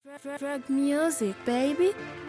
Drug music, baby.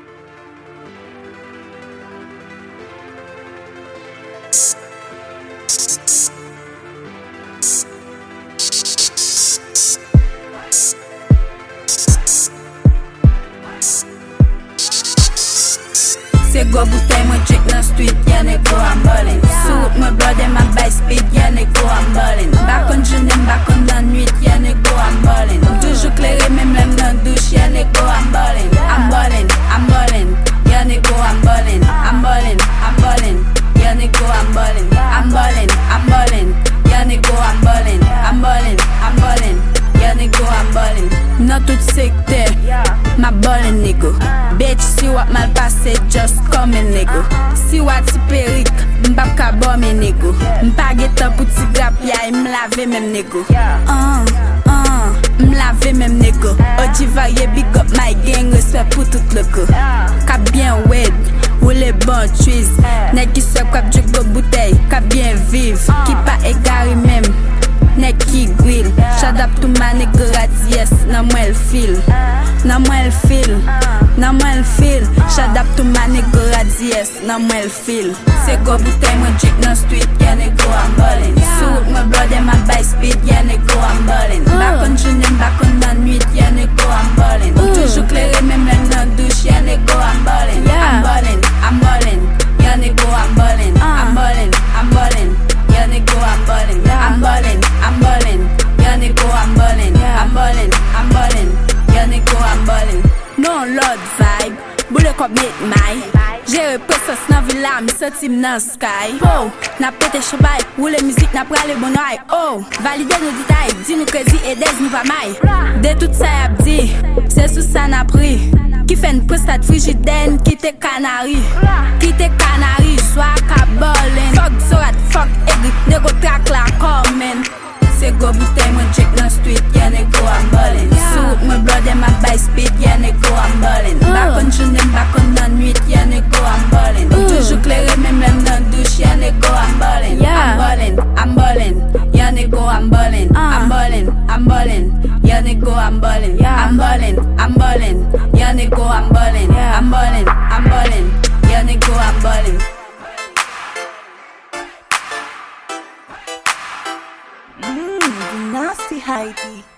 Se go bouteille, moi check dans street, y'a nègro I'm ballin'. Suit my blood and my bike speed, y'a nègro I'm ballin'. Back on journée, back on dans nuit, y'a nègro I'm ballin'. Toujours clairé, même l'aime dans douche, y'a nègro I'm ballin'. I'm ballin', I'm ballin', y'a nègro I'm ballin'. I'm ballin', I'm ballin', y'a nègro I'm ballin'. I'm ballin', I'm ballin', y'a nègro I'm ballin'. I'm ballin', I'm ballin', y'a nègro I'm ballin'. Dans tout secteur, ma ballin' nègro. Bitch, si wap mal passe, just come in nègro. Si wap ti perik, m'pap ka bon me nègro. M'pa getan pou ti grap ya, m'lave même nègro. M'lave même nègro. Oji varie, big up my gang, respect pour tout le go. Ka bien wed, ou les bons trees. Nèg ki sep kap djek go bouteille, ka bien vive. Ki pa egari même, nèg ki grill. Shout out to my nègro yes, nan mwen feel. Nan mwen feel, nan mwen feel. Shout out to my nègro yes, nan mwen feel. Se go bouteille, moi drink nan street, y'a nègro I'm ballin'. Suit my blood and my bike speed, y'a nègro I'm ballin'. Back on journée, back on dans nuit, y'a nègro I'm ballin'. Toujours clairé, même l'aime dans douche, y'a nègro I'm ballin'. I'm ballin', I'm ballin', y'a nègro I'm ballin'. I'm ballin', I'm ballin', y'a nègro I'm ballin'. I'm ballin', I'm ballin', y'a nègro I'm ballin'. I'm ballin', I'm ballin', y'a nègro I'm ballin'. Non Lord vibe, boule kop met my. Jere presas nan villa, mi sotim nan sky. Oh, na pete chabay, roule musique na prale bon ay. Oh, valide nos détails, di nou krezi et des nou pa may. De tout sa yap di, se sou sa na pri. Ki fen prostate frigiden, ki te kanari. Ki te kanari, swa ka ballin'. Fuck zorat, fuck egri, nègro trak la komen. Se go bouteille, moi check dans street, y'a nègro I'm ballin'. Suit my blood and my bike speed, y'a nègro I'm ballin'. Back on journée, back on dans nuit, y'a nègro I'm ballin'. Toujours clairé, même l'aime dans douche, y'a nègro I'm ballin'. I'm ballin', I'm ballin', y'a nègro I'm ballin'. I'm ballin', I'm ballin', y'a nègro I'm ballin'. I'm ballin', I'm ballin', y'a nègro I'm ballin'. I'm ballin', I'm ballin', y'a nègro I'm ballin'. Nasty Heidi.